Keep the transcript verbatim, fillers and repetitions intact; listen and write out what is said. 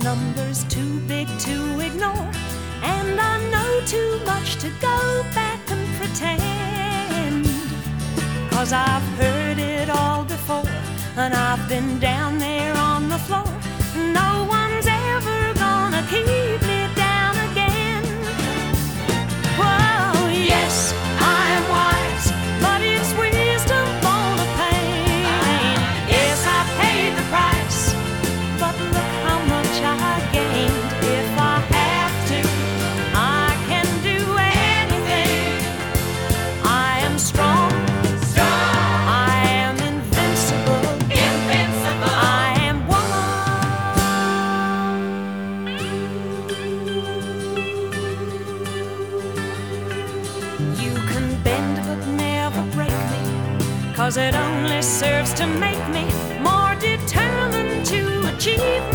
number's too big to ignore, and I know too much to go back and pretend. 'Cause I've heard it all before, and I've been down there on the floor. No one's ever gonna keep me down again. Whoa, yes, I am wise, but it's wisdom born of pain. Yes, I paid the price, but look how much I gained. If I have to, I can do anything. I am strong, strong. I am invincible, invincible. I am woman. You can bend but never break me, 'cause it only serves to make me more determined to achieve